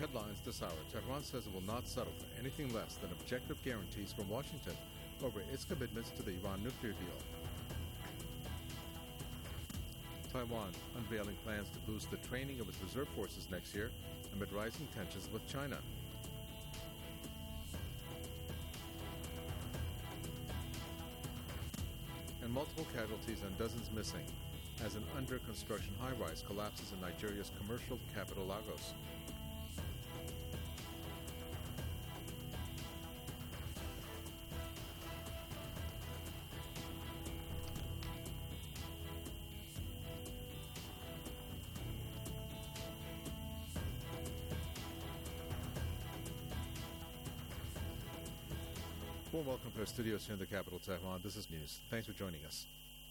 Headlines this hour. Tehran says it will not settle for anything less than objective guarantees from Washington over its commitments to the Iran nuclear deal. Taiwan unveiling plans to boost the training of its reserve forces next year amid rising tensions with China. And multiple casualties and dozens missing as an under-construction high-rise collapses in Nigeria's commercial capital, Lagos. Warm welcome to our studios here in the capital, Tehran. This is News. Thanks for joining us.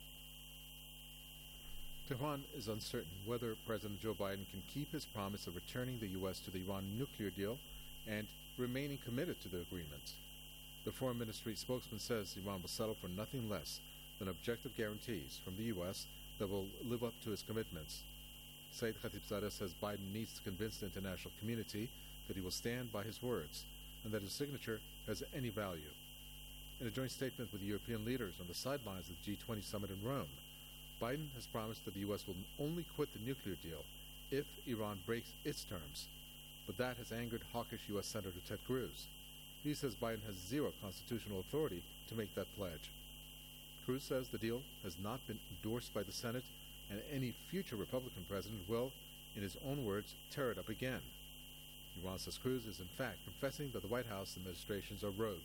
Tehran is uncertain whether President Joe Biden can keep his promise of returning the U.S. to the Iran nuclear deal and remaining committed to the agreement. The Foreign Ministry spokesman says Iran will settle for nothing less than objective guarantees from the U.S. that will live up to its commitments. Saeed Khatibzadeh says Biden needs to convince the international community that he will stand by his words and that his signature has any value. In a joint statement with European leaders on the sidelines of the G20 summit in Rome, Biden has promised that the U.S. will only quit the nuclear deal if Iran breaks its terms. But that has angered hawkish U.S. Senator Ted Cruz. He says Biden has zero constitutional authority to make that pledge. Cruz says the deal has not been endorsed by the Senate, and any future Republican president will, in his own words, tear it up again. Iran says Cruz is in fact confessing that the White House administrations are rogue.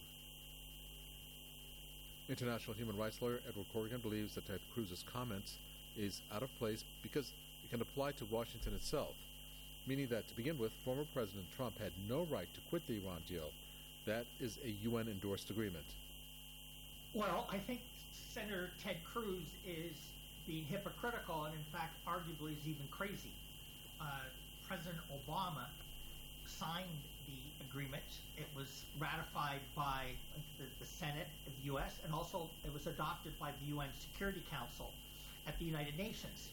International human rights lawyer Edward Corrigan believes that Ted Cruz's comments is out of place because it can apply to Washington itself, meaning that, to begin with, former President Trump had no right to quit the Iran deal. That is a UN-endorsed agreement. Well, I think Senator Ted Cruz is being hypocritical and, in fact, arguably is even crazy. President Obama signed the agreement. It was ratified by the Senate of the U.S. and also it was adopted by the UN Security Council at the United Nations.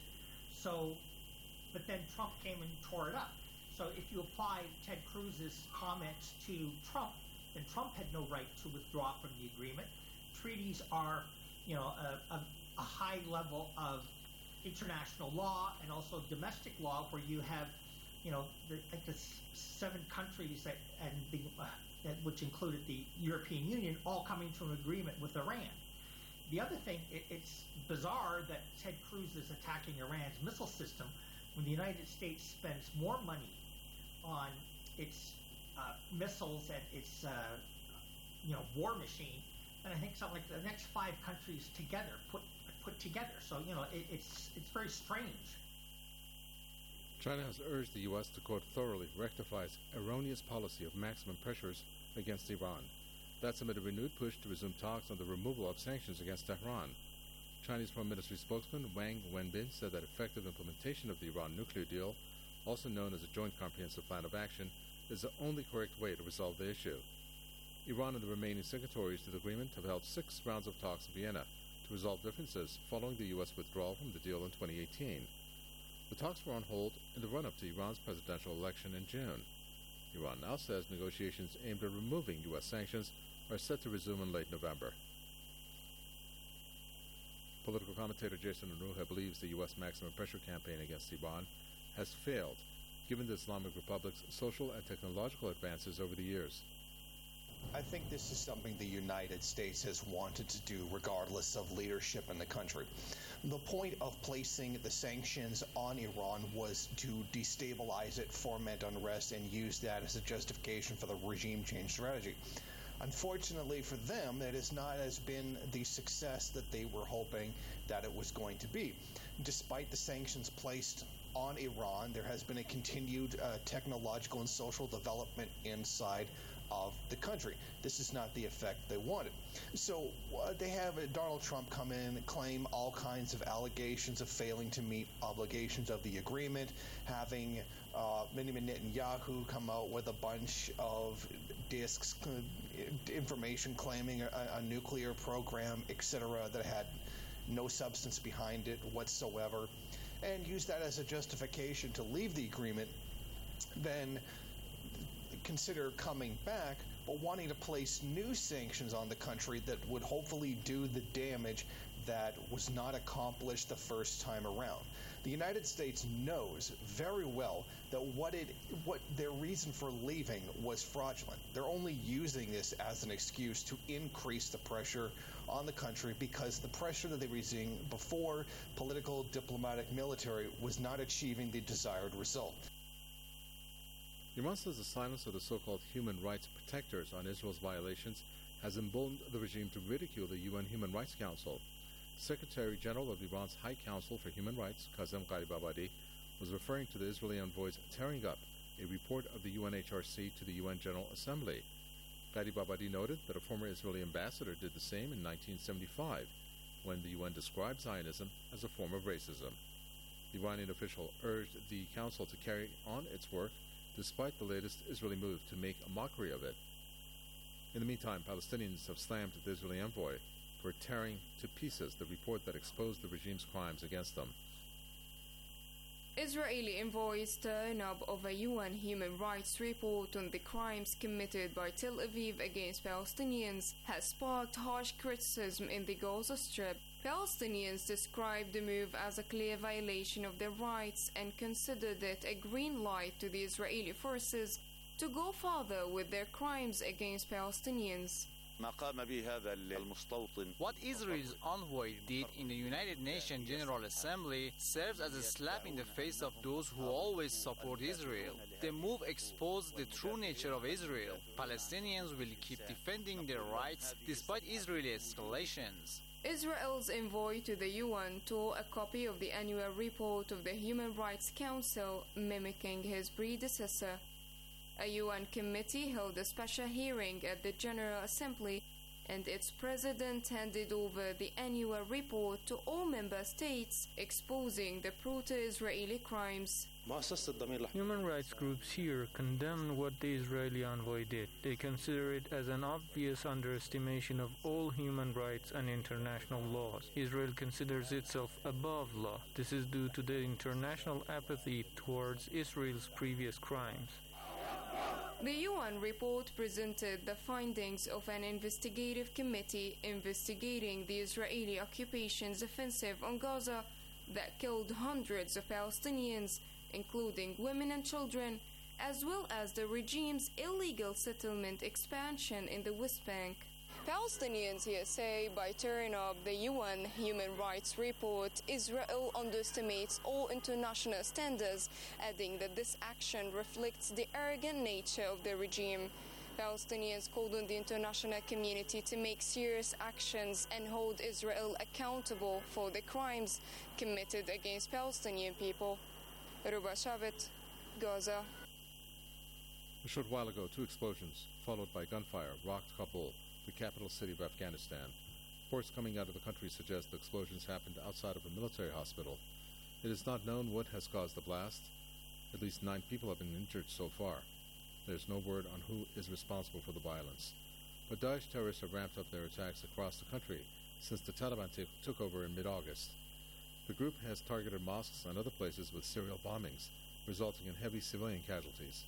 But then Trump came and tore it up. So if you apply Ted Cruz's comments to Trump, then Trump had no right to withdraw from the agreement. Treaties are, a high level of international law and also domestic law where you have the 7 countries which included the European Union, all coming to an agreement with Iran. The other thing, it's bizarre that Ted Cruz is attacking Iran's missile system when the United States spends more money on its missiles and its war machine than I think something like the next 5 countries together put together. So it's very strange. China has urged the U.S. to, quote, thoroughly rectify its erroneous policy of maximum pressures against Iran. That's amid a renewed push to resume talks on the removal of sanctions against Tehran. Chinese Foreign Ministry spokesman Wang Wenbin said that effective implementation of the Iran nuclear deal, also known as a Joint Comprehensive Plan of Action, is the only correct way to resolve the issue. Iran and the remaining signatories to the agreement have held 6 rounds of talks in Vienna to resolve differences following the U.S. withdrawal from the deal in 2018. The talks were on hold in the run-up to Iran's presidential election in June. Iran now says negotiations aimed at removing U.S. sanctions are set to resume in late November. Political commentator Jason Aruja believes the U.S. maximum pressure campaign against Iran has failed, given the Islamic Republic's social and technological advances over the years. I think this is something the United States has wanted to do regardless of leadership in the country. The point of placing the sanctions on Iran was to destabilize it, foment unrest, and use that as a justification for the regime change strategy. Unfortunately for them, it has not as been the success that they were hoping that it was going to be. Despite the sanctions placed on Iran, there has been a continued technological and social development inside of the country. This is not the effect they wanted. So they have Donald Trump come in and claim all kinds of allegations of failing to meet obligations of the agreement, having Benjamin Netanyahu come out with a bunch of disks, information claiming a nuclear program, etc., that had no substance behind it whatsoever, and use that as a justification to leave the agreement. Then consider coming back, but wanting to place new sanctions on the country that would hopefully do the damage that was not accomplished the first time around. The United States knows very well that what their reason for leaving was fraudulent. They're only using this as an excuse to increase the pressure on the country because the pressure that they were using before, political, diplomatic, military, was not achieving the desired result. Iran says the silence of the so-called human rights protectors on Israel's violations has emboldened the regime to ridicule the UN Human Rights Council. Secretary General of Iran's High Council for Human Rights, Kazem Gharibabadi, was referring to the Israeli envoy's tearing up a report of the UNHRC to the UN General Assembly. Gharibabadi noted that a former Israeli ambassador did the same in 1975, when the UN described Zionism as a form of racism. The Iranian official urged the council to carry on its work despite the latest Israeli move to make a mockery of it. In the meantime, Palestinians have slammed the Israeli envoy for tearing to pieces the report that exposed the regime's crimes against them. Israeli envoys turn up of a UN human rights report on the crimes committed by Tel Aviv against Palestinians has sparked harsh criticism in the Gaza Strip. Palestinians described the move as a clear violation of their rights and considered it a green light to the Israeli forces to go further with their crimes against Palestinians. What Israel's envoy did in the United Nations General Assembly serves as a slap in the face of those who always support Israel. The move exposed the true nature of Israel. Palestinians will keep defending their rights despite Israeli escalations. Israel's envoy to the UN tore a copy of the annual report of the Human Rights Council, mimicking his predecessor. A UN committee held a special hearing at the General Assembly, and its president handed over the annual report to all member states, exposing the pro-Israeli crimes. Human rights groups here condemn what the Israeli envoy did. They consider it as an obvious underestimation of all human rights and international laws. Israel considers itself above law. This is due to the international apathy towards Israel's previous crimes. The UN report presented the findings of an investigative committee investigating the Israeli occupation's offensive on Gaza that killed hundreds of Palestinians, including women and children, as well as the regime's illegal settlement expansion in the West Bank. Palestinians here say by tearing up the UN Human Rights Report, Israel underestimates all international standards, adding that this action reflects the arrogant nature of the regime. Palestinians called on the international community to make serious actions and hold Israel accountable for the crimes committed against Palestinian people. Ruba Shabbat, Gaza. A short while ago, 2 explosions, followed by gunfire, rocked Kabul, the capital city of Afghanistan. Reports coming out of the country suggest the explosions happened outside of a military hospital. It is not known what has caused the blast. At least 9 people have been injured so far. There is no word on who is responsible for the violence. But Daesh terrorists have ramped up their attacks across the country since the Taliban took over in mid-August. The group has targeted mosques and other places with serial bombings, resulting in heavy civilian casualties.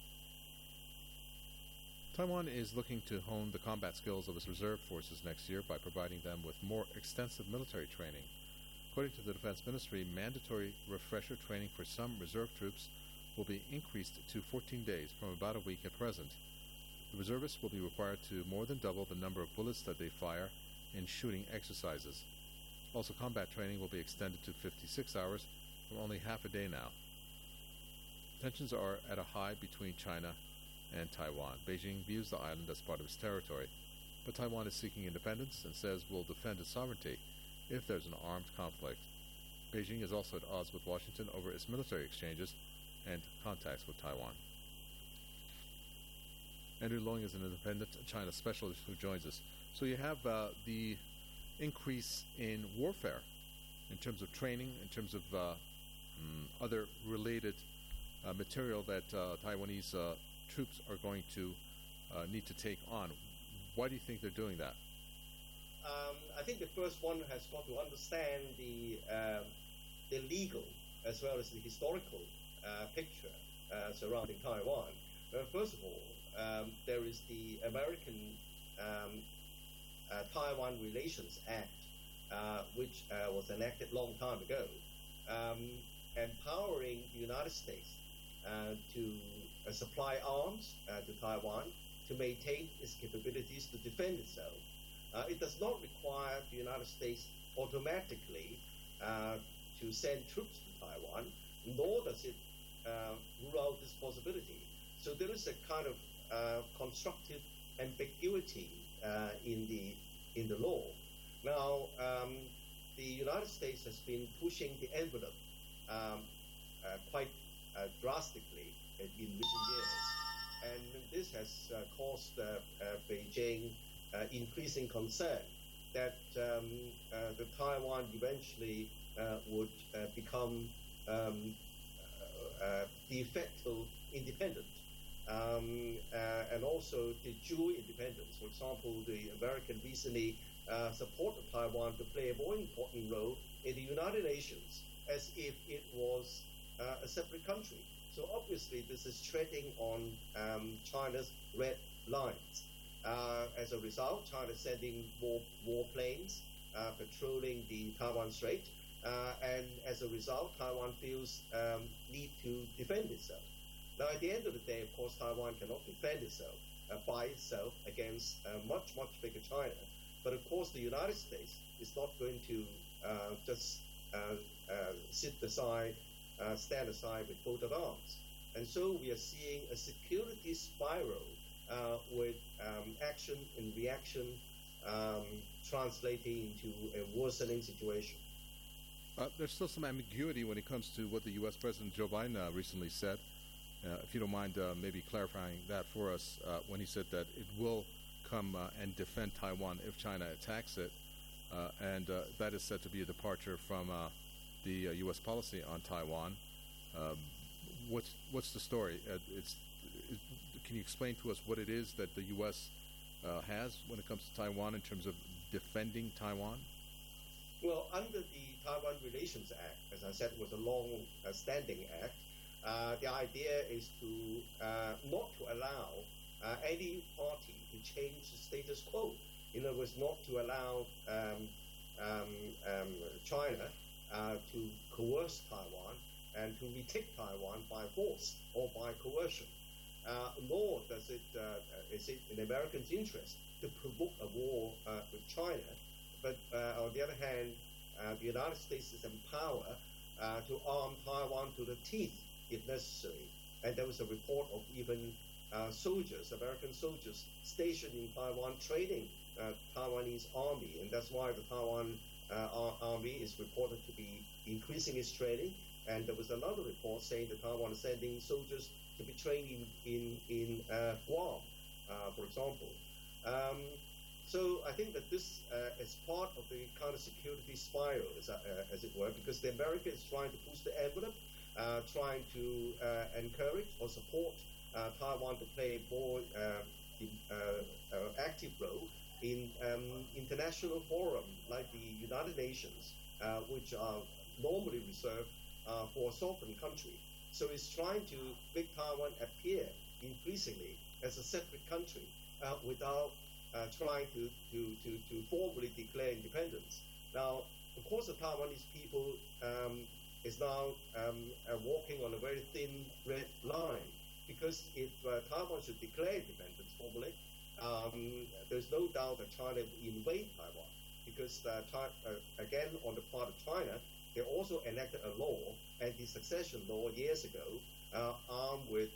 Taiwan is looking to hone the combat skills of its reserve forces next year by providing them with more extensive military training. According to the Defense Ministry, mandatory refresher training for some reserve troops will be increased to 14 days from about a week at present. The reservists will be required to more than double the number of bullets that they fire in shooting exercises. Also, combat training will be extended to 56 hours from only half a day now. Tensions are at a high between China and Taiwan. Beijing views the island as part of its territory, but Taiwan is seeking independence and says will defend its sovereignty if there's an armed conflict. Beijing is also at odds with Washington over its military exchanges and contacts with Taiwan. Andrew Long is an independent China specialist who joins us. So you have the increase in warfare in terms of training, in terms of other related material that Taiwanese troops are going to need to take on. Why do you think they're doing that? I think the first one has got to understand the legal as well as the historical picture surrounding Taiwan. First of all, there is the American Taiwan Relations Act, which was enacted a long time ago, empowering the United States to supply arms to Taiwan to maintain its capabilities to defend itself. It does not require the United States automatically to send troops to Taiwan, nor does it rule out this possibility. So there is a kind of constructive ambiguity in the law. Now, the United States has been pushing the envelope quite drastically in recent years, and this has caused Beijing increasing concern that the Taiwan eventually would become de facto independent, and also de jure independence. For example, the American recently supported Taiwan to play a more important role in the United Nations as if it was a separate country. So obviously this is treading on China's red lines. As a result, China is sending more warplanes patrolling the Taiwan Strait, and as a result, Taiwan feels need to defend itself. Now, at the end of the day, of course, Taiwan cannot defend itself by itself against much bigger China. But of course, the United States is not going to just stand aside with folded arms. And so we are seeing a security spiral with action and reaction translating into a worsening situation. There's still some ambiguity when it comes to what the U.S. President Joe Biden recently said. If you don't mind maybe clarifying that for us, when he said that it will come and defend Taiwan if China attacks it, and that is said to be a departure from the U.S. policy on Taiwan. What's the story? Can you explain to us what it is that the U.S. has when it comes to Taiwan in terms of defending Taiwan? Well, under the Taiwan Relations Act, as I said, was a long-standing act. The idea is to not to allow any party to change the status quo. In other words, not to allow China to coerce Taiwan and to retake Taiwan by force or by coercion. Nor is it in Americans' interest to provoke a war with China. But on the other hand, the United States is empowered to arm Taiwan to the teeth if necessary. And there was a report of even soldiers, American soldiers, stationed in Taiwan training Taiwanese army. And that's why the Taiwan army is reported to be increasing its training. And there was another report saying that Taiwan is sending soldiers to be trained in Guam, for example. So I think that this is part of the kind of security spiral, as it were, because the America is trying to push the envelope, trying to encourage or support Taiwan to play a more active role in international forums like the United Nations, which are normally reserved for a sovereign country. So it's trying to make Taiwan appear increasingly as a separate country without trying to formally declare independence. Now, of course, the Taiwanese people is now walking on a very thin red line, because if Taiwan should declare independence formally, there's no doubt that China will invade Taiwan, because again, on the part of China, they also enacted a law, anti-succession law years ago, armed with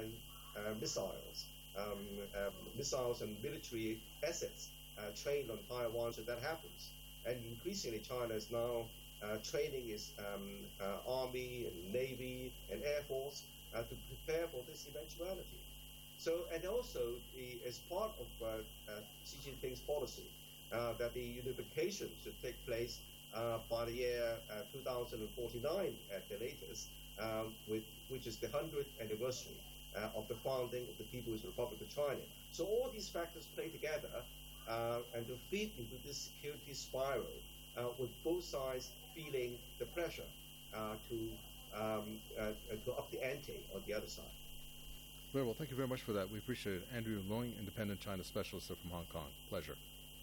missiles and military assets trained on Taiwan should that happens. And increasingly, China is now training its army and navy and air force to prepare for this eventuality. So, and also, as part of Xi Jinping's policy, that the unification should take place by the year 2049 at the latest, which is the 100th anniversary of the founding of the People's Republic of China. So all these factors play together and to feed into this security spiral, with both sides feeling the pressure to up the ante on the other side. Very well, thank you very much for that. We appreciate it. Andrew Leung, Independent China Specialist from Hong Kong. Pleasure.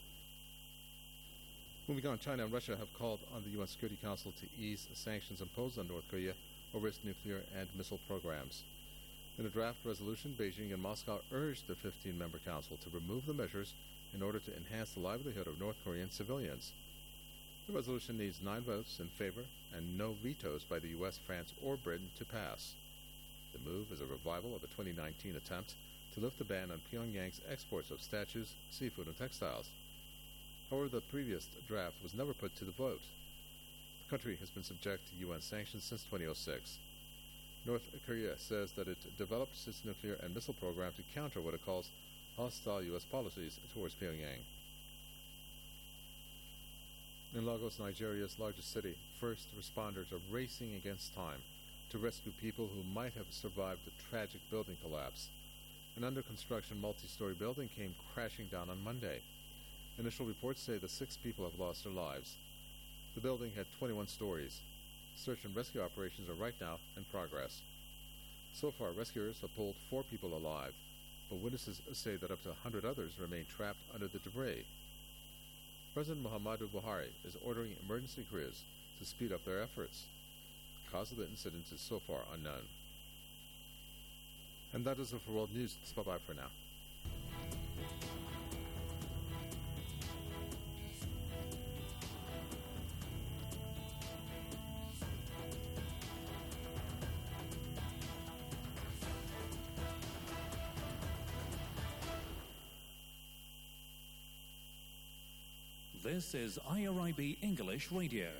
Moving on, China and Russia have called on the UN Security Council to ease sanctions imposed on North Korea over its nuclear and missile programs. In a draft resolution, Beijing and Moscow urged the 15-member council to remove the measures in order to enhance the livelihood of North Korean civilians. The resolution needs 9 votes in favor and no vetoes by the U.S., France, or Britain to pass. The move is a revival of a 2019 attempt to lift the ban on Pyongyang's exports of statues, seafood, and textiles. However, the previous draft was never put to the vote. The country has been subject to UN sanctions since 2006. North Korea says that it developed its nuclear and missile program to counter what it calls hostile U.S. policies towards Pyongyang. In Lagos, Nigeria's largest city, first responders are racing against time to rescue people who might have survived the tragic building collapse. An under-construction multi-story building came crashing down on Monday. Initial reports say that 6 people have lost their lives. The building had 21 stories. Search and rescue operations are right now in progress. So far, rescuers have pulled 4 people alive, but witnesses say that up to 100 others remain trapped under the debris. President Muhammadu Buhari is ordering emergency crews to speed up their efforts. The cause of the incident is so far unknown. And that is it for World News. Bye-bye for now. This is IRIB English Radio.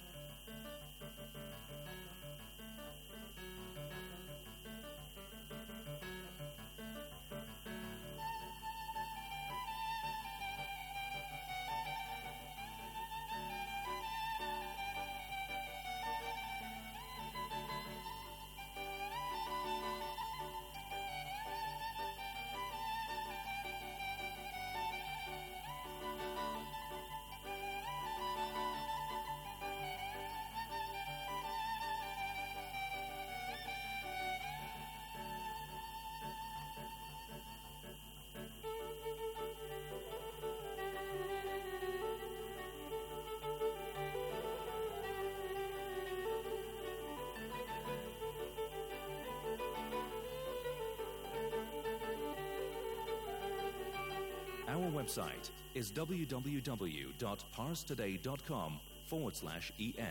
Our website is www.parstoday.com/en.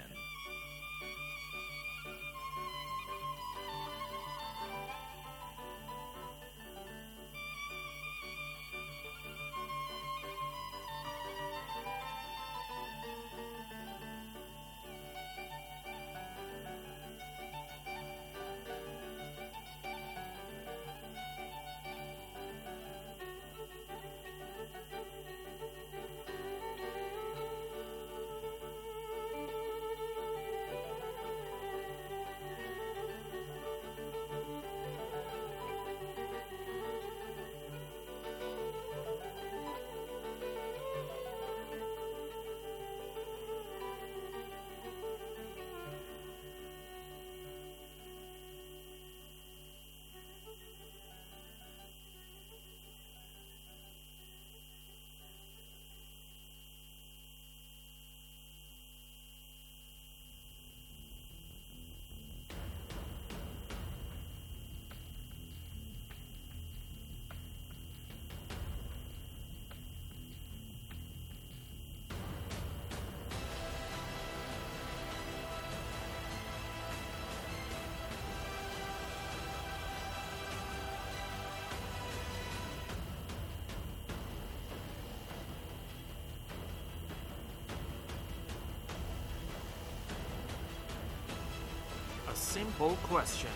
Simple question.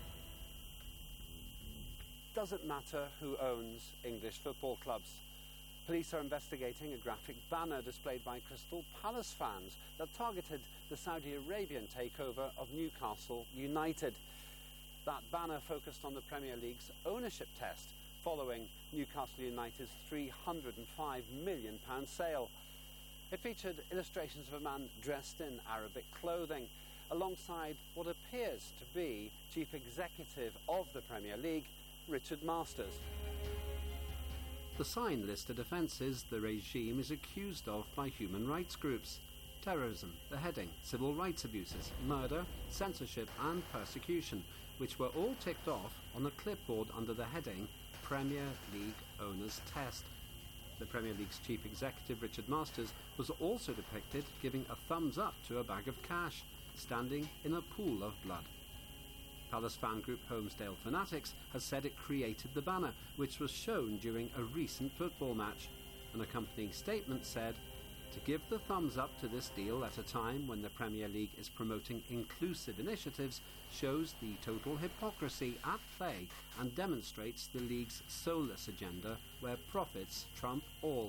Does it matter who owns English football clubs? Police are investigating a graphic banner displayed by Crystal Palace fans that targeted the Saudi Arabian takeover of Newcastle United. That banner focused on the Premier League's ownership test following Newcastle United's £305 million sale. It featured illustrations of a man dressed in Arabic clothing, alongside what appears to be Chief Executive of the Premier League, Richard Masters. The sign listed offences the regime is accused of by human rights groups: terrorism, beheading, civil rights abuses, murder, censorship and persecution, which were all ticked off on a clipboard under the heading Premier League Owners Test. The Premier League's chief executive, Richard Masters, was also depicted giving a thumbs up to a bag of cash, standing in a pool of blood. Palace fan group Holmesdale Fanatics has said it created the banner, which was shown during a recent football match. An accompanying statement said, "To give the thumbs up to this deal at a time when the Premier League is promoting inclusive initiatives shows the total hypocrisy at play and demonstrates the league's soulless agenda where profits trump all."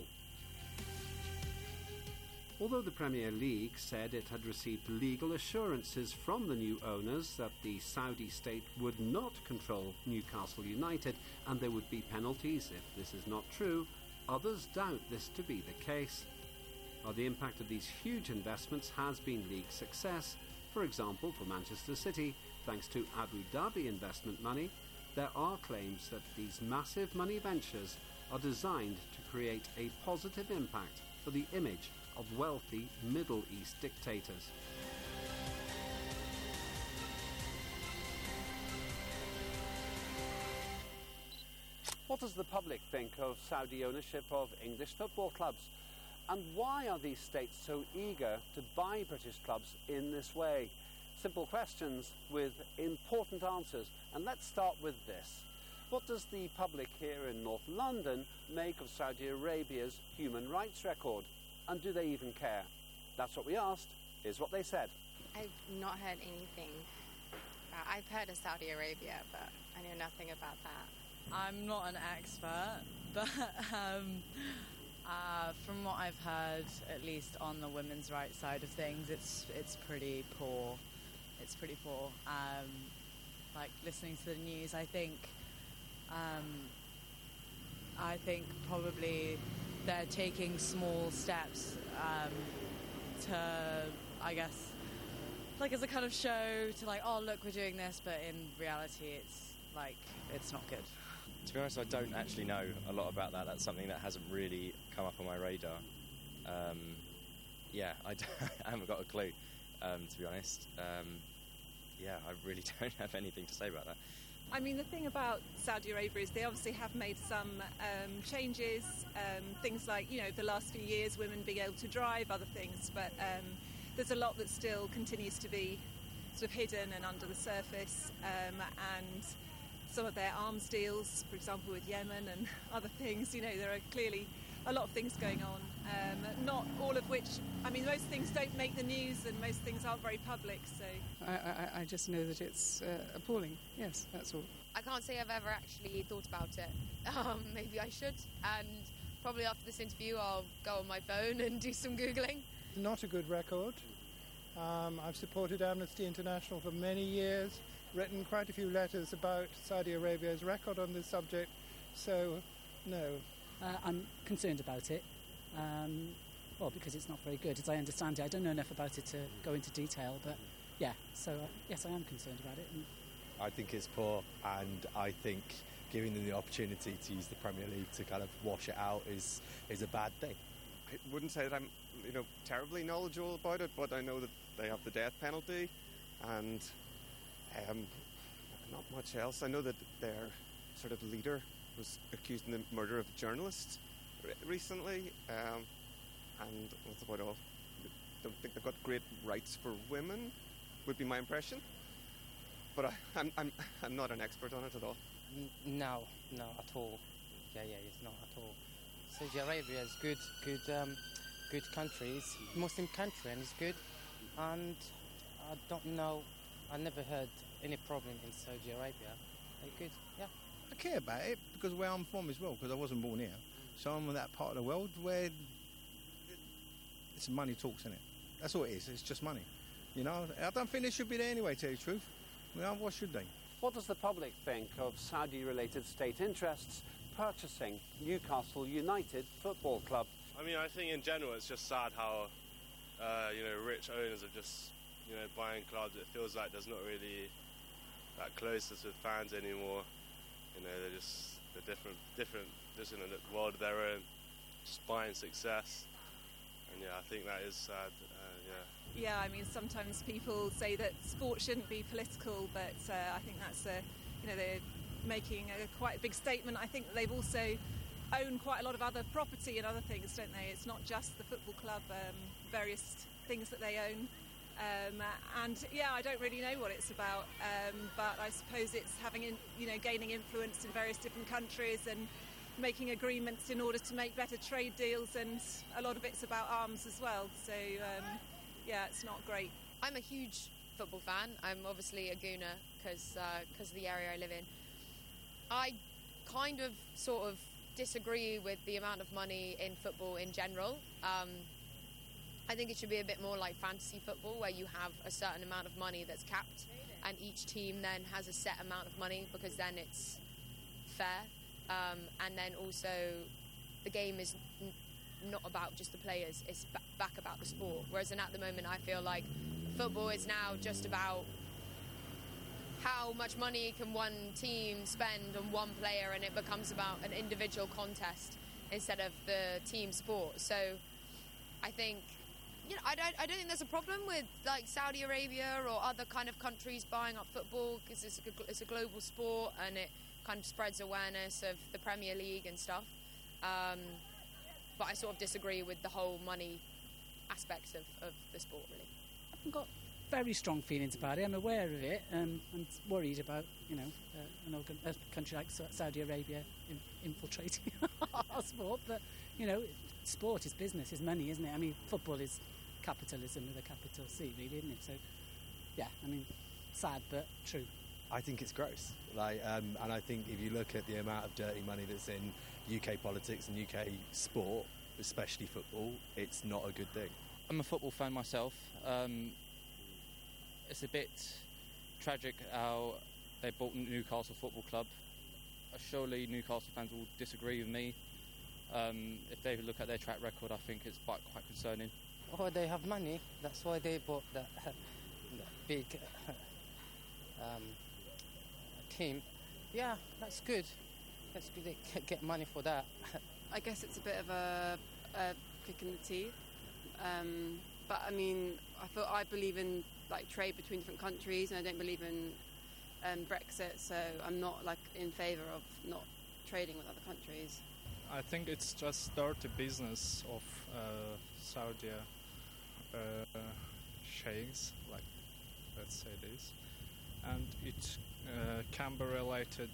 Although the Premier League said it had received legal assurances from the new owners that the Saudi state would not control Newcastle United and there would be penalties if this is not true, others doubt this to be the case. While the impact of these huge investments has been league success, for example for Manchester City, thanks to Abu Dhabi investment money, there are claims that these massive money ventures are designed to create a positive impact for the image of wealthy Middle East dictators. What does the public think of Saudi ownership of English football clubs? And why are these states so eager to buy British clubs in this way? Simple questions with important answers. And let's start with this. What does the public here in North London make of Saudi Arabia's human rights record? And do they even care? That's what we asked. Here's what they said. I've not heard anything. I've heard of Saudi Arabia, but I know nothing about that. I'm not an expert, but from what I've heard, at least on the women's rights side of things, it's pretty poor. It's pretty poor. Like listening to the news, I think probably they're taking small steps to, I guess, like as a kind of show to like, oh look, we're doing this, but in reality, it's not good. To be honest, I don't actually know a lot about that. That's something that hasn't really come up on my radar. I haven't got a clue, to be honest. I really don't have anything to say about that. I mean, the thing about Saudi Arabia is they obviously have made some changes, things like, the last few years, women being able to drive, other things, but there's a lot that still continues to be sort of hidden and under the surface, and some of their arms deals, for example, with Yemen and other things, there are clearly a lot of things going on, not all of which, most things don't make the news and most things aren't very public, so... I just know that it's appalling, yes, that's all. I can't say I've ever actually thought about it. Maybe I should, and probably after this interview I'll go on my phone and do some Googling. Not a good record. I've supported Amnesty International for many years, written quite a few letters about Saudi Arabia's record on this subject, so no. I'm concerned about it, because it's not very good. As I understand it, I don't know enough about it to go into detail, but yes, I am concerned about it. I think it's poor, and I think giving them the opportunity to use the Premier League to kind of wash it out is a bad thing. I wouldn't say that I'm terribly knowledgeable about it, but I know that they have the death penalty, and not much else. I know that their sort of leader was accused in the murder of a journalist recently, and that's about all. I don't think they've got great rights for women, would be my impression. But I'm not an expert on it at all. No, at all. It's not at all. Saudi Arabia is good country. It's a Muslim country and it's good. And I don't know, I never heard any problem in Saudi Arabia. They're good, yeah. I care about it because where I'm from as well, because I wasn't born here. So I'm in that part of the world where it's money talks, isn't it? That's all it is. It's just money. I don't think they should be there anyway, to tell you the truth. What should they? What does the public think of Saudi-related state interests purchasing Newcastle United Football Club? I think in general it's just sad how, rich owners are just, buying clubs. It feels like there's not really that closeness with fans anymore. You know, they're different, just in a world of their own, just buying success. And yeah, I think that is sad. Yeah, I mean, sometimes people say that sport shouldn't be political, but I think that's they're making quite a big statement. I think they've also own quite a lot of other property and other things, don't they? It's not just the football club, various things that they own. And yeah, I don't really know what it's about, but I suppose it's gaining influence in various different countries and making agreements in order to make better trade deals, and a lot of it's about arms as well. So yeah, it's not great. I'm a huge football fan. I'm obviously a Gooner because of the area I live in. I kind of sort of disagree with the amount of money in football in general. I think it should be a bit more like fantasy football, where you have a certain amount of money that's capped and each team then has a set amount of money, because then it's fair. And then also the game is not about just the players, it's back about the sport. Whereas at the moment I feel like football is now just about how much money can one team spend on one player, and it becomes about an individual contest instead of the team sport. So I think, I don't think there's a problem with like Saudi Arabia or other kind of countries buying up football, because it's a global sport and it kind of spreads awareness of the Premier League and stuff. But I sort of disagree with the whole money aspects of the sport, really. I've got very strong feelings about it. I'm aware of it. I'm worried about, a country like Saudi Arabia infiltrating our sport. But, sport is business, is money, isn't it? I mean, football is capitalism with a capital C, really, isn't it? So, yeah, I mean, sad but true. I think it's gross. And I think if you look at the amount of dirty money that's in UK politics and UK sport, especially football, it's not a good thing. I'm a football fan myself. It's a bit tragic how they bought Newcastle Football Club. Surely Newcastle fans will disagree with me. If they look at their track record, I think it's quite concerning. Oh, they have money. That's why they bought that big team. Yeah, that's good. That's good. They get money for that. I guess it's a bit of a kick in the teeth. But I mean, I believe in like trade between different countries, and I don't believe in Brexit. So I'm not in favour of not trading with other countries. I think it's just dirty business of Saudi sheikhs, let's say this, and it can be related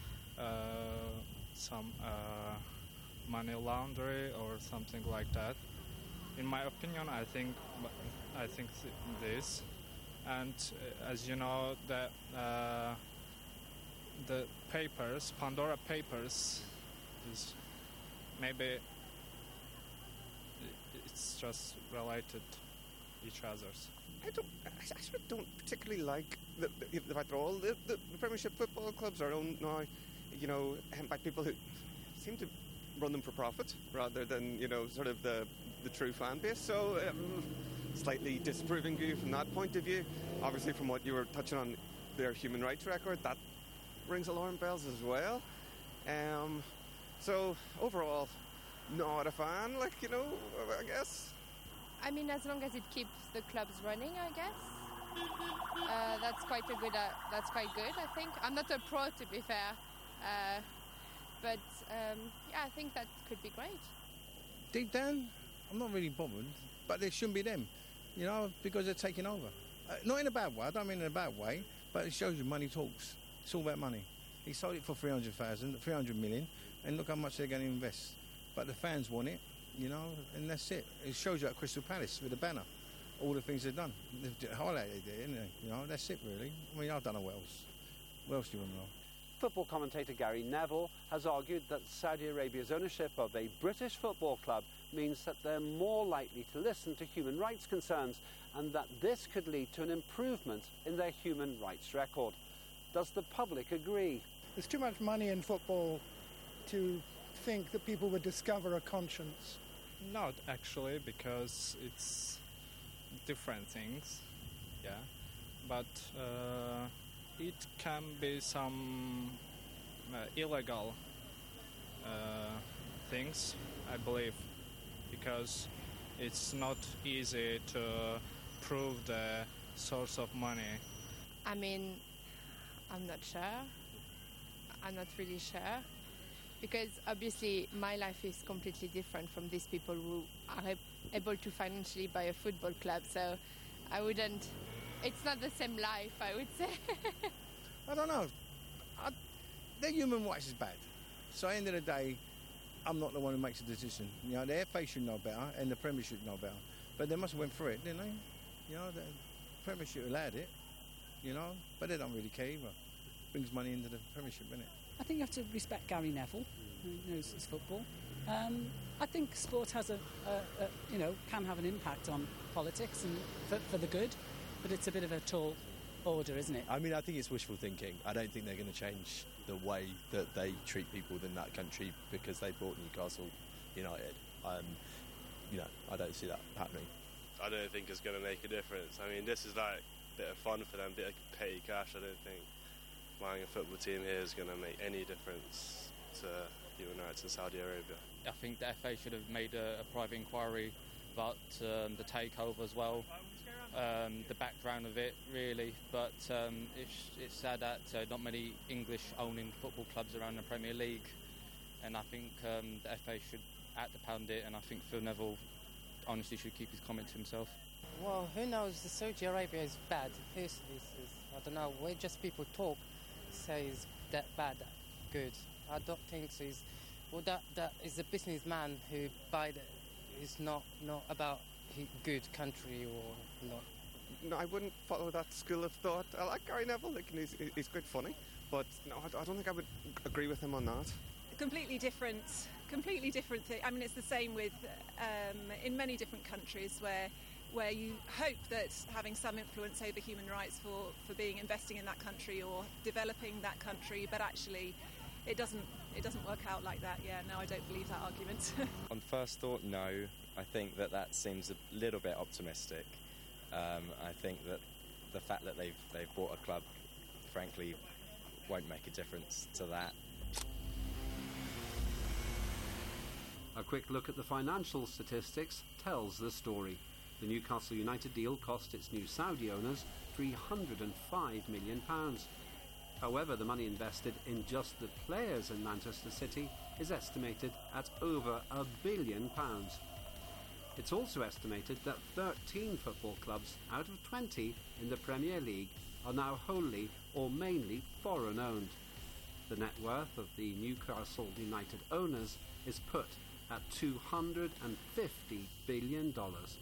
some money laundering or something like that. In my opinion, I think this, and as you know, the papers, Pandora Papers, is maybe it's just related each other's. I sort of don't particularly like the fact that all the Premiership football clubs are owned now, by people who seem to run them for profit rather than, sort of the true fan base. So slightly disapproving view from that point of view. Obviously, from what you were touching on, their human rights record, that rings alarm bells as well. So overall, not a fan, I guess. I mean, as long as it keeps the clubs running, I guess. That's quite good, I think. I'm not a pro, to be fair. But I think that could be great. Deep down, I'm not really bothered, but it shouldn't be them, because they're taking over. Not in a bad way, I don't mean in a bad way, but it shows you money talks. It's all about money. He sold it for 300 million, and look how much they're going to invest. But the fans want it, and that's it. It shows you at Crystal Palace with the banner, all the things they've done. They've highlighted it, isn't it? That's it, really. I mean, I don't know what else. What else do you want to know? Football commentator Gary Neville has argued that Saudi Arabia's ownership of a British football club means that they're more likely to listen to human rights concerns, and that this could lead to an improvement in their human rights record. Does the public agree? There's too much money in football to think that people would discover a conscience. Not actually, because it's different things, yeah. But it can be some illegal things, I believe, because it's not easy to prove the source of money. I mean, I'm not sure. I'm not really sure. Because obviously my life is completely different from these people who are able to financially buy a football club. So I wouldn't, it's not the same life, I would say. I don't know. Their human rights is bad. So at the end of the day, I'm not the one who makes the decision. You know, the FA should know better and the Premier should know better. But they must have went through it, didn't they? You know, the Premiership allowed it, you know, but they don't really care either. Brings money into the Premiership, innit? I think you have to respect Gary Neville, who knows his football. I think sport has can have an impact on politics and for the good, but it's a bit of a tall order, isn't it? I mean, I think it's wishful thinking. I don't think they're going to change the way that they treat people within that country because they bought Newcastle United. I don't see that happening. I don't think it's going to make a difference. I mean, this is like a bit of fun for them, a bit of petty cash. I don't think buying a football team here is going to make any difference to human rights in Saudi Arabia. I think the FA should have made a private inquiry about the takeover as well, the background of it, really. But it's sad that not many English-owning football clubs around the Premier League, and I think the FA should act upon it, and I think Phil Neville honestly should keep his comment to himself. Well, who knows? The Saudi Arabia is bad. I don't know. Where just people talk, say it's that bad, that good. I don't think so. Well, that is a businessman who buy it. It's not about good country or not. No, I wouldn't follow that school of thought. I like Gary Neville. He's quite funny, but no, I don't think I would agree with him on that. Completely different thing. I mean, it's the same with in many different countries where you hope that having some influence over human rights for investing in that country or developing that country, but actually it doesn't work out like that. Yeah, no, I don't believe that argument. On first thought, no. I think that seems a little bit optimistic. I think that the fact that they've bought a club, frankly, won't make a difference to that. A quick look at the financial statistics tells the story. The Newcastle United deal cost its new Saudi owners £305 million. However, the money invested in just the players in Manchester City is estimated at over £1 billion. It's also estimated that 13 football clubs out of 20 in the Premier League are now wholly or mainly foreign-owned. The net worth of the Newcastle United owners is put at $250 billion.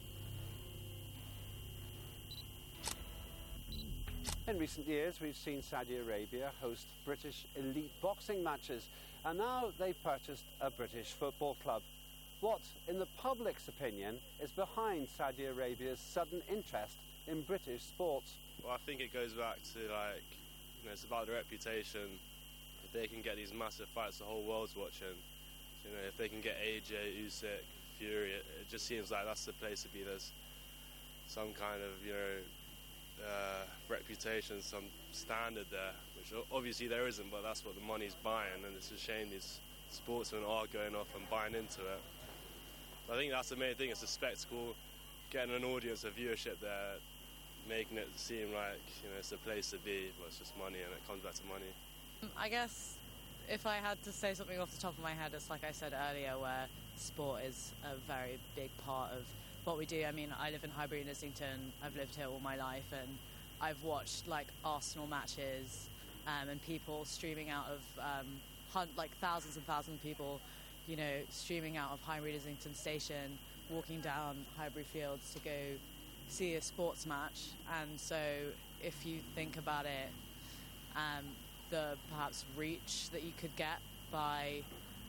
In recent years, we've seen Saudi Arabia host British elite boxing matches, and now they've purchased a British football club. What, in the public's opinion, is behind Saudi Arabia's sudden interest in British sports? Well, I think it goes back to, it's about the reputation. If they can get these massive fights the whole world's watching, if they can get AJ, Usyk, Fury, it just seems like that's the place to be. There's some kind of, reputation, some standard there, which obviously there isn't, but that's what the money's buying, and it's a shame these sportsmen are going off and buying into it. But I think that's the main thing, it's a spectacle, getting an audience, a viewership there, making it seem like, it's a place to be, but it's just money, and it comes back to money. I guess if I had to say something off the top of my head, it's like I said earlier, where sport is a very big part of what we do. I mean, I live in Highbury in Islington. I've lived here all my life, and I've watched Arsenal matches and people streaming out of thousands and thousands of people, streaming out of Highbury Islington Station, walking down Highbury Fields to go see a sports match. And so, if you think about it, the perhaps reach that you could get by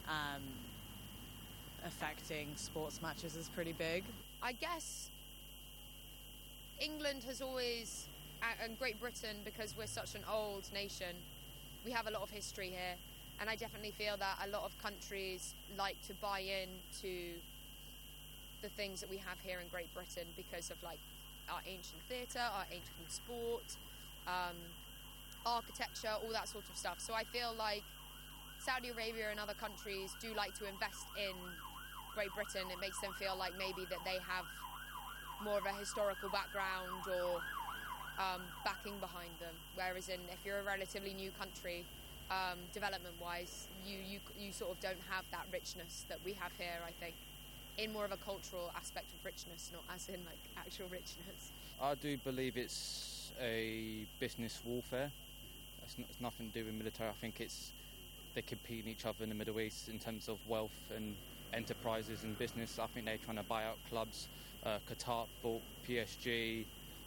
affecting sports matches is pretty big. I guess England has always, and Great Britain, because we're such an old nation, we have a lot of history here, and I definitely feel that a lot of countries like to buy into the things that we have here in Great Britain because of our ancient theatre, our ancient sport, architecture, all that sort of stuff. So I feel like Saudi Arabia and other countries do like to invest in Great Britain. It makes them feel like maybe that they have more of a historical background or backing behind them. Whereas if you're a relatively new country, development-wise, you sort of don't have that richness that we have here, I think, in more of a cultural aspect of richness, not as in like actual richness. I do believe it's a business warfare. It's nothing to do with military. I think they compete in each other in the Middle East in terms of wealth and enterprises and business. I think they're trying to buy out clubs. Qatar bought PSG,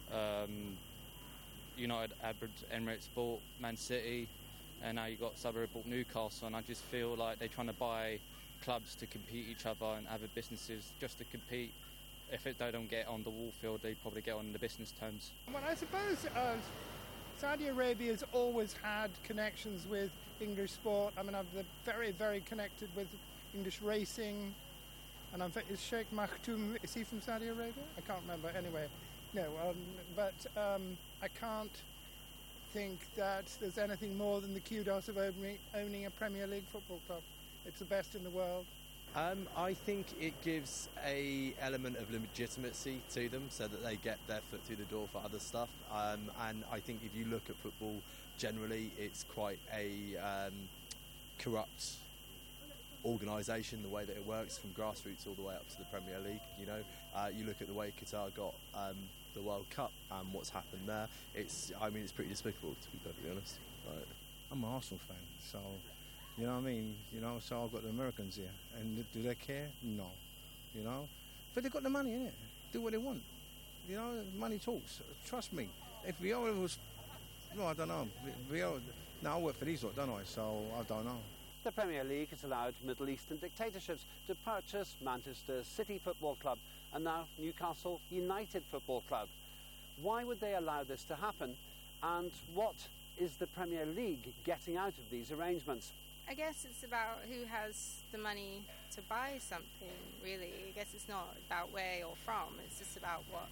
United Arab Emirates bought Man City, and now you've got Saudi bought Newcastle, and I just feel like they're trying to buy clubs to compete each other and other businesses just to compete. If they don't get on the war field, they probably get on the business terms. Well, I suppose Saudi Arabia has always had connections with English sport. I mean, I'm very, very connected with English racing. And is Sheikh Maktoum, is he from Saudi Arabia? I can't remember. Anyway, no. But I can't think that there's anything more than the kudos of owning a Premier League football club. It's the best in the world. I think it gives a element of legitimacy to them so that they get their foot through the door for other stuff. And I think if you look at football generally, it's quite a corrupt organisation, the way that it works from grassroots all the way up to the Premier League. You look at the way Qatar got the World Cup and what's happened there. It's pretty despicable, to be perfectly honest. I'm an Arsenal fan, so you know what I mean. So I've got the Americans here, and do they care? No, but they've got the money, innit? Do what they want. Money talks. Trust me. If Viola was, I don't know. Now I work for these lot, don't I? So I don't know. The Premier League has allowed Middle Eastern dictatorships to purchase Manchester City Football Club and now Newcastle United Football Club. Why would they allow this to happen? And what is the Premier League getting out of these arrangements? I guess it's about who has the money to buy something, really. I guess it's not about where you're from. It's just about what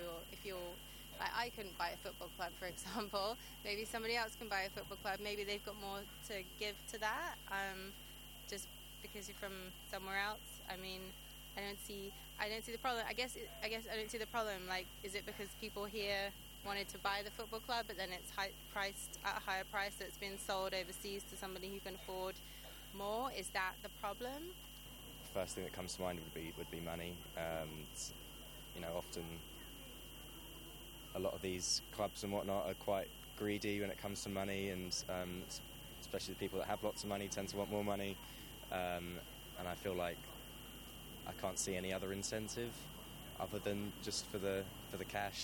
I couldn't buy a football club, for example. Maybe somebody else can buy a football club. Maybe they've got more to give to that. Just because you're from somewhere else. I mean, I don't see the problem. I guess I don't see the problem. Like, is it because people here wanted to buy the football club, but then it's priced at a higher price, so it's been sold overseas to somebody who can afford more? Is that the problem? First thing that comes to mind would be money. Often a lot of these clubs and whatnot are quite greedy when it comes to money, and especially the people that have lots of money tend to want more money. And I feel like I can't see any other incentive other than just for the cash.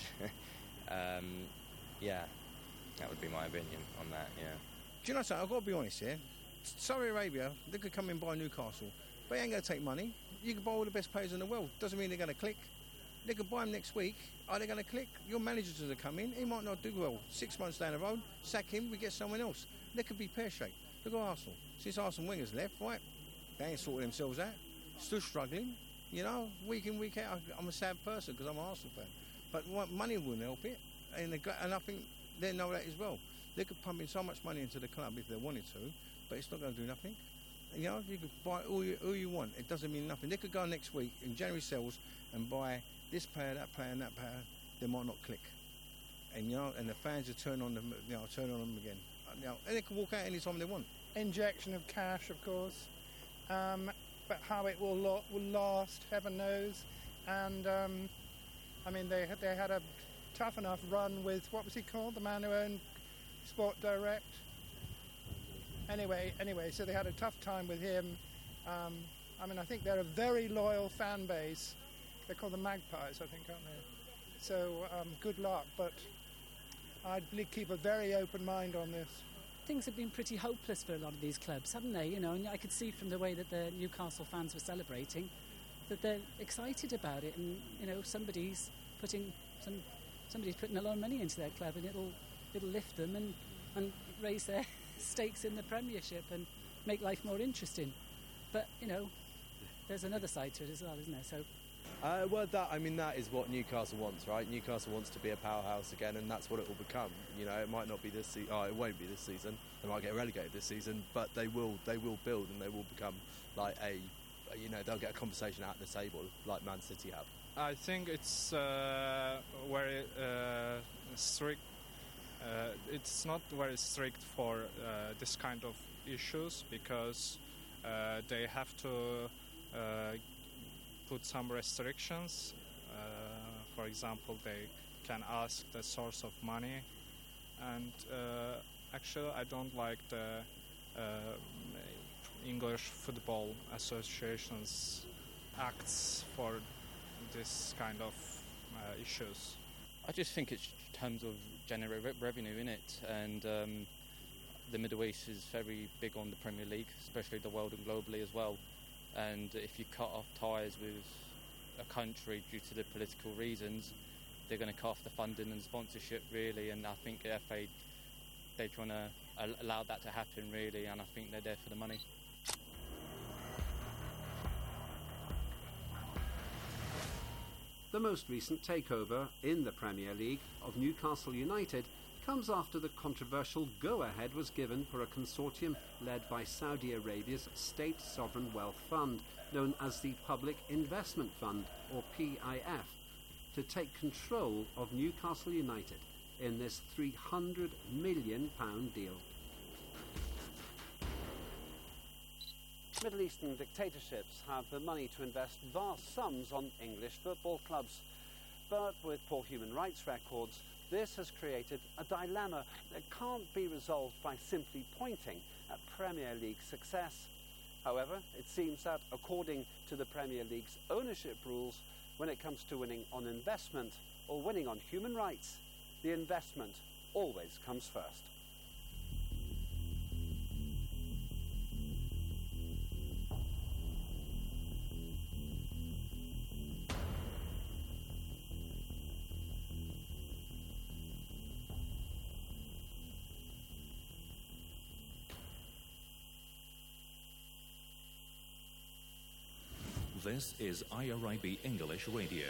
That would be my opinion on that. Yeah. Do you know something? I've got to be honest here. Saudi Arabia, they could come in and buy Newcastle, but they ain't going to take money. You can buy all the best players in the world. Doesn't mean they're going to click. They could buy them next week. Are they going to click? Your manager's going to come in. He might not do well. 6 months down the road, sack him, we get someone else. They could be pear-shaped. Look at Arsenal. Since Arsene Wenger's left, right, they ain't sorted themselves out. Still struggling. Week in, week out. I'm a sad person because I'm an Arsenal fan. But money wouldn't help it. And I think they know that as well. They could pump in so much money into the club if they wanted to, but it's not going to do nothing. You could buy all you want. It doesn't mean nothing. They could go next week in January sales and buy this player, that player, and that player. They might not click, and and the fans will turn on them, again. And they can walk out anytime they want. Injection of cash, of course, but how it will last, heaven knows. And they had a tough enough run with, what was he called, the man who owned Sport Direct. Anyway, so they had a tough time with him. I think they're a very loyal fan base. They're called the Magpies, I think, aren't they? So good luck, but I'd keep a very open mind on this. Things have been pretty hopeless for a lot of these clubs, haven't they? And I could see from the way that the Newcastle fans were celebrating that they're excited about it, and somebody's putting a lot of money into their club, and it'll lift them and raise their stakes in the Premiership and make life more interesting. But there's another side to it as well, isn't there? So Well, that is what Newcastle wants, right? Newcastle wants to be a powerhouse again, and that's what it will become. You know, it might not be this season. It won't be this season. They might get relegated this season, but they will build, and they will become like they'll get a conversation at the table like Man City have. I think it's very strict. It's not very strict for this kind of issues because they have to put some restrictions. For example, they can ask the source of money, and actually I don't like the English Football Association's acts for this kind of issues. I just think it's in terms of generate revenue in it, and the Middle East is very big on the Premier League, especially the world and globally as well. And if you cut off ties with a country due to the political reasons, they're going to cut off the funding and sponsorship, really. And I think the FA, they're trying to allow that to happen, really, and I think they're there for the money. The most recent takeover in the Premier League of Newcastle United comes after the controversial go-ahead was given for a consortium led by Saudi Arabia's State Sovereign Wealth Fund, known as the Public Investment Fund, or PIF, to take control of Newcastle United in this £300 million deal. Middle Eastern dictatorships have the money to invest vast sums on English football clubs. But with poor human rights records, this has created a dilemma that can't be resolved by simply pointing at Premier League success. However, it seems that according to the Premier League's ownership rules, when it comes to winning on investment or winning on human rights, the investment always comes first. This is IRIB English Radio.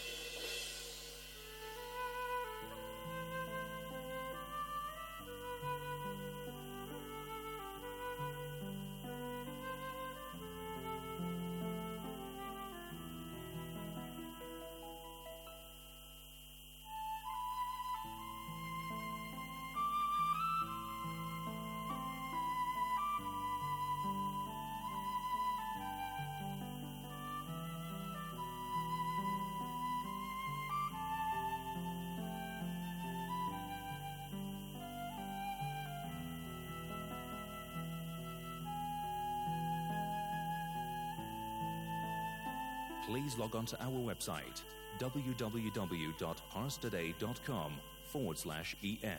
Please log on to our website, www.parstoday.com/en.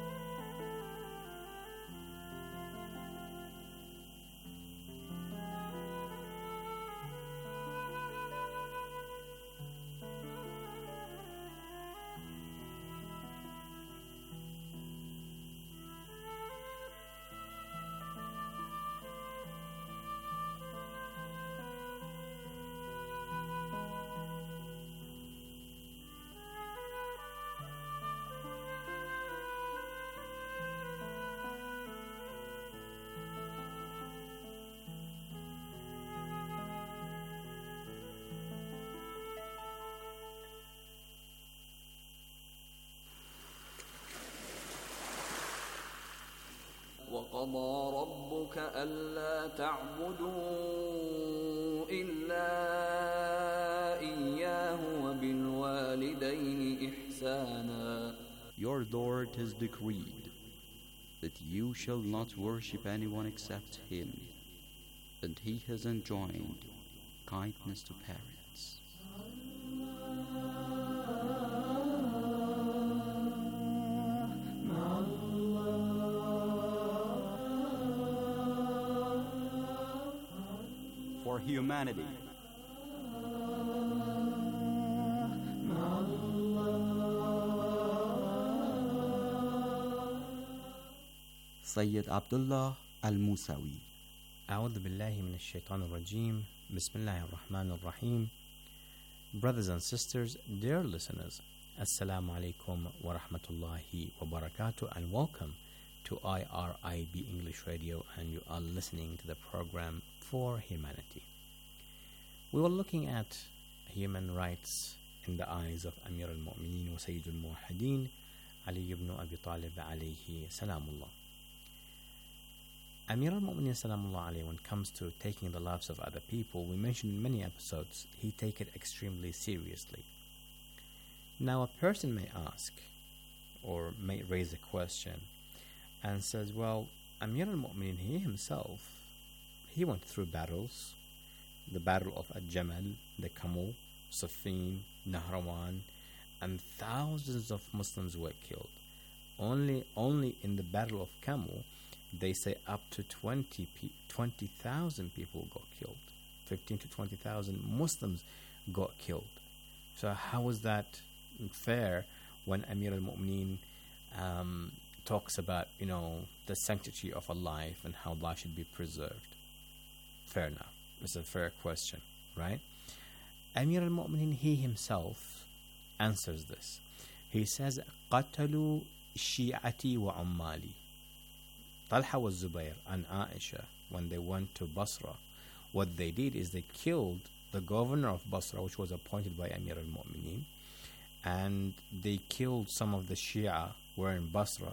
وقضى ربك ألا تعبدوا إلا إياه وبالوالدين إحسانا. Your Lord has decreed that you shall not worship anyone except Him, and He has enjoined kindness to parents. For humanity, Sayyid Abdullah Al-Musawi. أعوذ بالله من الشيطان الرجيم. بسم الله الرحمن الرحيم. Brothers and sisters, dear listeners, Assalamu alaikum wa rahmatullahi wa barakatuh, and welcome to IRIB English Radio, and you are listening to the program For Humanity. We were looking at human rights in the eyes of Amir al-Mu'mineen wa Sayyid al-Muwahhideen, Ali ibn Abi Talib alayhi salamullah. Amir al-Mu'mineen salamullah alayhi, when it comes to taking the lives of other people, we mentioned in many episodes, he take it extremely seriously. Now a person may ask, or may raise a question, and says, well, Amir al-Mu'mineen, he himself, he went through battles, the battle of Al-Jamal, the Camel, Siffin, Nahrawan, and thousands of Muslims were killed. Only in the battle of Camel, they say up to 20,000 people got killed. 15 to 20,000 Muslims got killed. So how is that fair when Amir al-Mu'mineen talks about, the sanctity of a life and how life should be preserved? Fair enough. It's a fair question, right? Amir al-Mu'mineen, he himself answers this. He says, قَتَلُوا شِيعَتِي وَعُمَّالِي. Talha wa Zubair and Aisha, when they went to Basra, what they did is they killed the governor of Basra, which was appointed by Amir al-Mu'mineen, and they killed some of the Shia who were in Basra.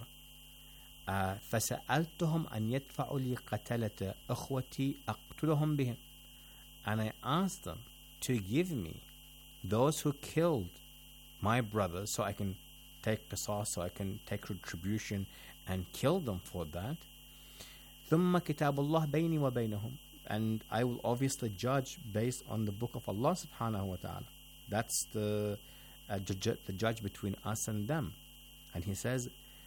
فَسَأَلْتُهُمْ أَنْ يَدْفَعُوا لِي قَتَلَةَ أَخْوَتِي أَقْتُلُهُمْ بِهِمْ. And I asked them to give me those who killed my brothers so I can take qisas, so I can take retribution and kill them for that. ثُمَّ كِتَابُ اللَّهِ بَيْنِي وَبَيْنَهُمْ. And I will obviously judge based on the book of Allah subhanahu wa ta'ala. That's the judge between us and them. And he says,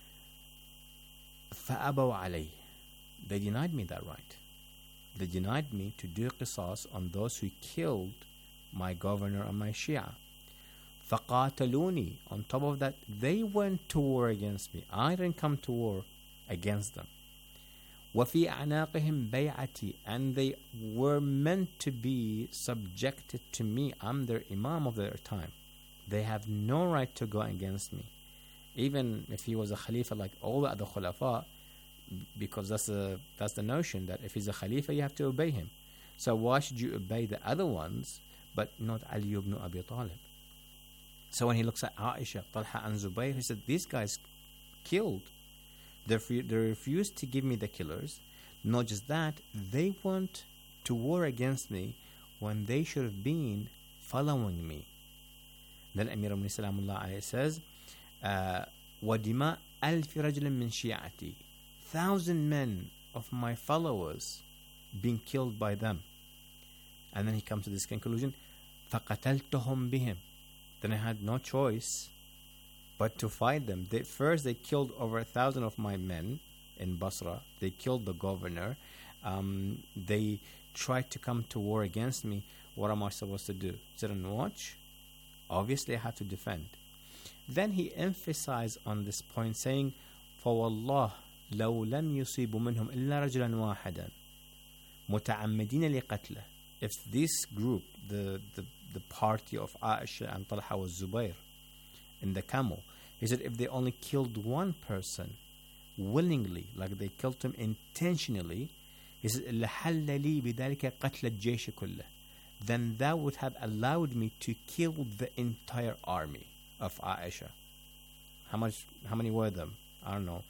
فَأَبَوْا عَلَيْهِ. They denied me that right. They denied me to do qisas on those who killed my governor and my Shia. فَقَاتَلُونِي. On top of that, they went to war against me. I didn't come to war against them. وَفِي أَعْنَاقِهِمْ بَيْعَتِي. And they were meant to be subjected to me. I'm their imam of their time. They have no right to go against me. Even if he was a khalifa like all the other khulafa, because that's the notion that if he's a khalifa, you have to obey him. So why should you obey the other ones, but not Ali ibn Abi Talib? So when he looks at Aisha, Talha and Zubayr, he said, these guys killed. They refused to give me the killers. Not just that, they went to war against me when they should have been following me. Then Amir al-Mu'mineen salamullah alayhi says, وَدِمَاء أَلْفِ رَجْلٍ مِّن شِيعَتِي. 1,000 men of my followers being killed by them. And then he comes to this conclusion, فَقَتَلْتُهُمْ بِهِمْ. Then I had no choice but to fight them. First they killed over 1,000 of my men in Basra. They killed the governor. They tried to come to war against me. What am I supposed to do? Sit and watch? Obviously I have to defend. Then he emphasized on this point, saying, فَوَاللَّهِ لَوْ لَمْ يُصِيبُ مِنْهُمْ إِلَّا رَجُلًا وَاحِدًا مُتَعَمِّدِينَ لِقَتْلَهِ. If this group, the party of Aisha and Talha wa Zubair in the Camel, he said if they only killed one person willingly, like they killed him intentionally, he said لَحَلَّ لِي بِذَلِكَ قَتْلَ الجَّيْشِ كُلَّهِ. Then that would have allowed me to kill the entire army of Aisha. How many were them? I don't know,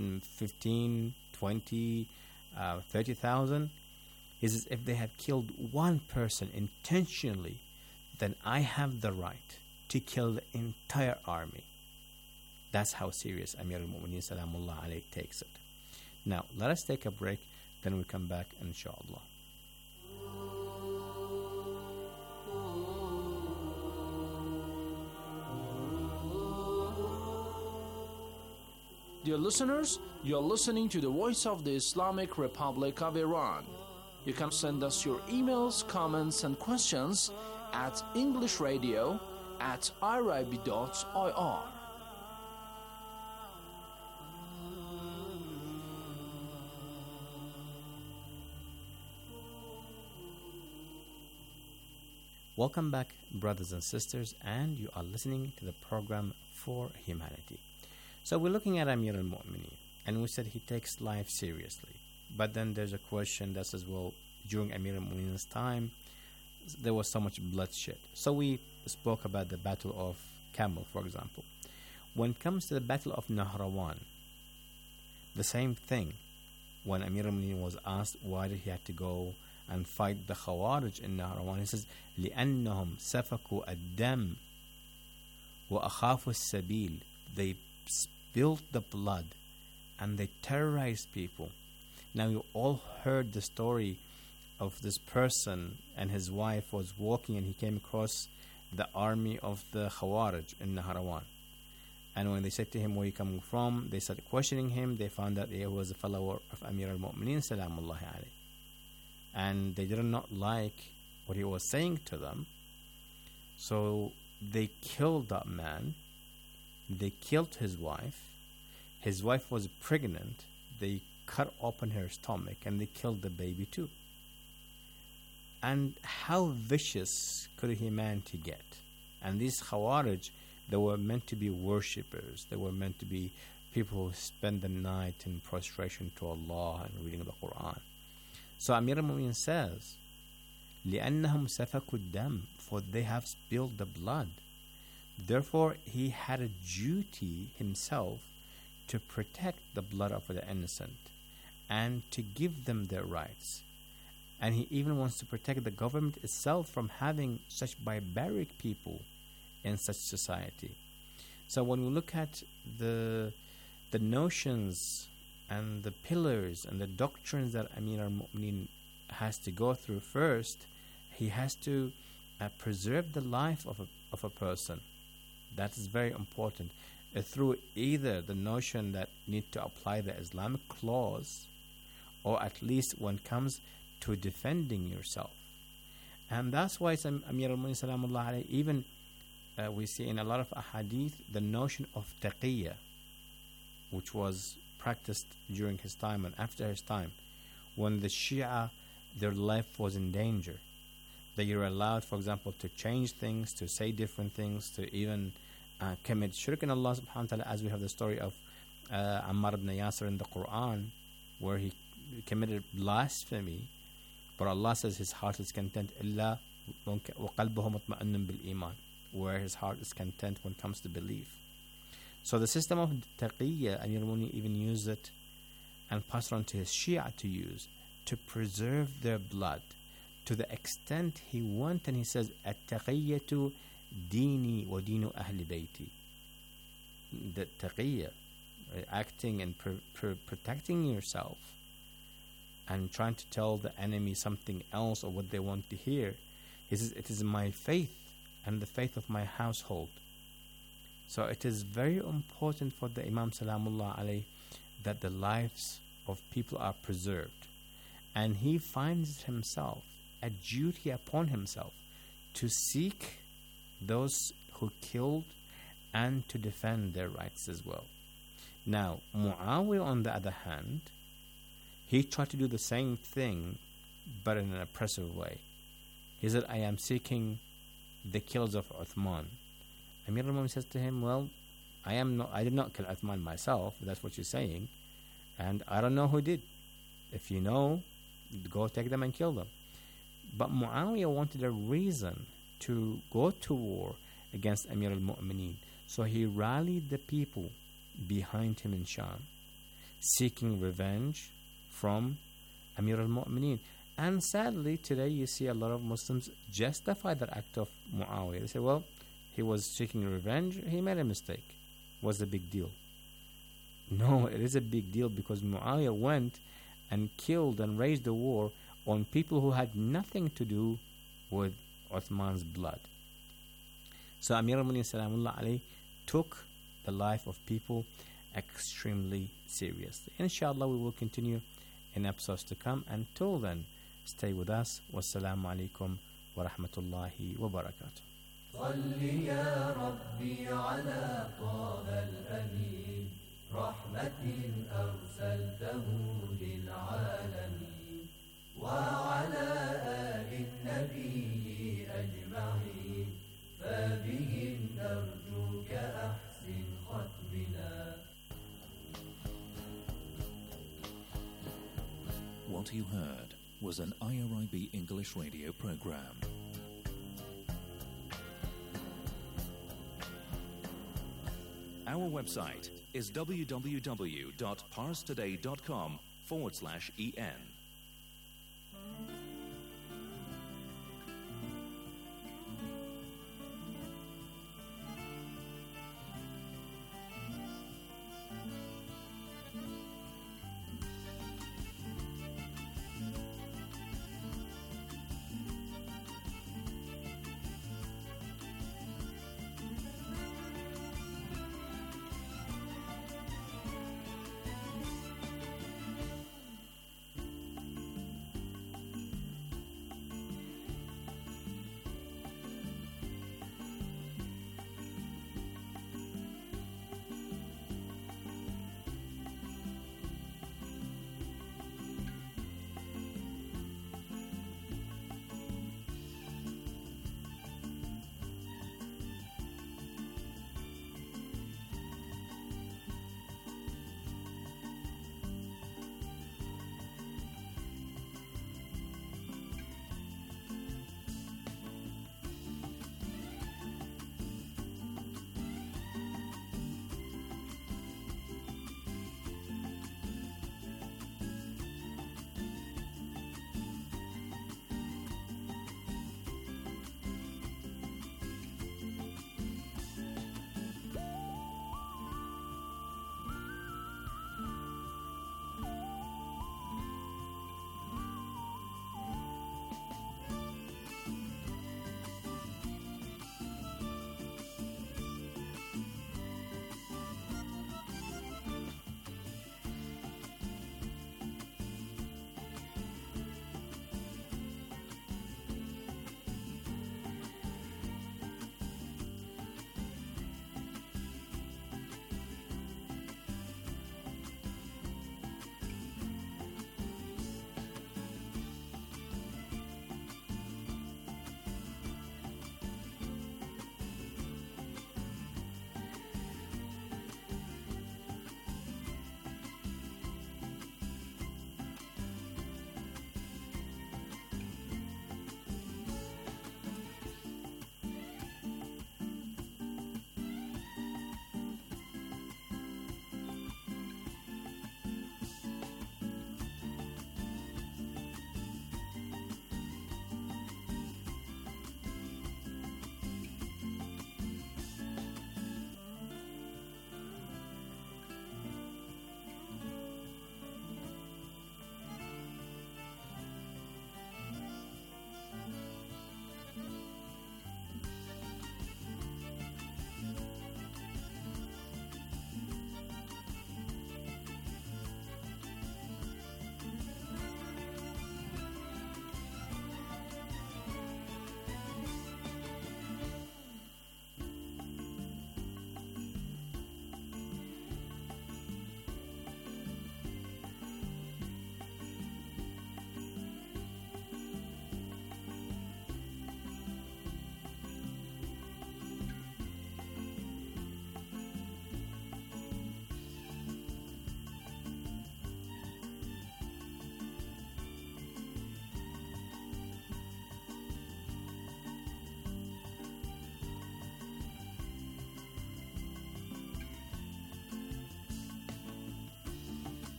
15, 20, 30,000. He says if they have killed one person intentionally, then I have the right to kill the entire army. That's how serious Amir al-Mu'mineen salamullah alayhi takes it. Now let us take a break, then we'll come back inshallah. Dear listeners, you're listening to the Voice of the Islamic Republic of Iran. You can send us your emails, comments, and questions at englishradio@irib.ir. Welcome back, brothers and sisters, and you are listening to the program For Humanity. So we're looking at Amir al-Mu'mineen, and we said he takes life seriously. But then there's a question that says, well, during Amir al-Mu'mineen's time, there was so much bloodshed. So we spoke about the Battle of Camel, for example. When it comes to the Battle of Nahrawan, the same thing. When Amir al-Mu'mineen was asked why did he have to go and fight the Khawarij in Nahrawan, he says, لِأَنَّهُمْ سَفَكُوا الدَّمِ وَأَخَافُوا السَّبِيلِ. They spilled the blood and they terrorized people. Now you all heard the story of this person and his wife was walking and he came across the army of the Khawarij in Nahrawan. And when they said to him, where are you coming from? They started questioning him. They found out he was a follower of Amir al-Mu'mineen, salamullahi alayhi. And they did not like what he was saying to them. So they killed that man. They killed his wife. His wife was pregnant. They cut open her stomach and they killed the baby too. And how vicious could humanity get? And these Khawarij, they were meant to be worshippers. They were meant to be people who spend the night in prostration to Allah and reading the Quran. So Amir al-Mu'mineen says, لِأَنَّهُمْ سَفَكُوا الدَّمِ, for they have spilled the blood. Therefore, he had a duty himself to protect the blood of the innocent and to give them their rights. And he even wants to protect the government itself from having such barbaric people in such society. So when we look at the notions and the pillars and the doctrines that Amir al-Mu'mineen has to go through first, he has to preserve the life of a person. That is very important. Through either the notion that need to apply the Islamic laws, or at least when it comes to defending yourself. And that's why Amir al-Mu'mineen salamullah alayhi, even we see in a lot of ahadith the notion of taqiyya, which was practiced during his time and after his time, when the Shia, their life was in danger. They were allowed, for example, to change things, to say different things, to even commit shirk in Allah subhanahu wa ta'ala, as we have the story of Ammar ibn Yasir in the Quran, where he committed blasphemy, but Allah says his heart is content, إِلَّا وَقَلْبُهُ مُطْمَئِنٌ بِالْإِيمَانِ, where his heart is content when it comes to belief. So the system of taqiyya, Amir al-Mu'mineen even used it and passed on to his Shia to use, to preserve their blood, to the extent he went, and he says, at-taqiyyatu dini wa dinu ahli bayti. The taqiyya, acting and protecting yourself and trying to tell the enemy something else or what they want to hear. He says, it is my faith and the faith of my household. So it is very important for the Imam salamullah alayhi that the lives of people are preserved. And he finds himself a duty upon himself to seek those who killed and to defend their rights as well. Now, Muawiyah, on the other hand, he tried to do the same thing, but in an oppressive way. He said, I am seeking the kills of Uthman. Amir al-Mu'mineen says to him, well, I did not kill Uthman myself, that's what you're saying, and I don't know who did. If you know, go take them and kill them. But Muawiyah wanted a reason to go to war against Amir al-Mu'mineen. So he rallied the people behind him in Sham, seeking revenge from Amir al-Mu'mineen. And sadly, today you see a lot of Muslims justify that act of Muawiyah. They say, well, he was seeking revenge, he made a mistake. What's the big deal? No, it is a big deal, because Muawiyah went and killed and raised a war on people who had nothing to do with Uthman's blood. So Amir al-Mu'mineen salamullah alayhi took the life of people extremely seriously. Inshallah, we will continue in episodes to come. Until then, stay with us. Wassalamu alaikum wa rahmatullahi wa barakatuh. صل يا ربي على طه الأمين رحمة أرسلته للعالمين وعلى آل النبي أجمعين فبهم نرجوك أحسن ختمنا. What you heard was an IRIB English radio program. Our website is www.parstoday.com/en.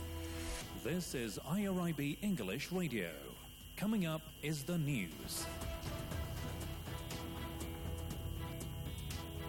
This is IRIB English Radio. Coming up is the news.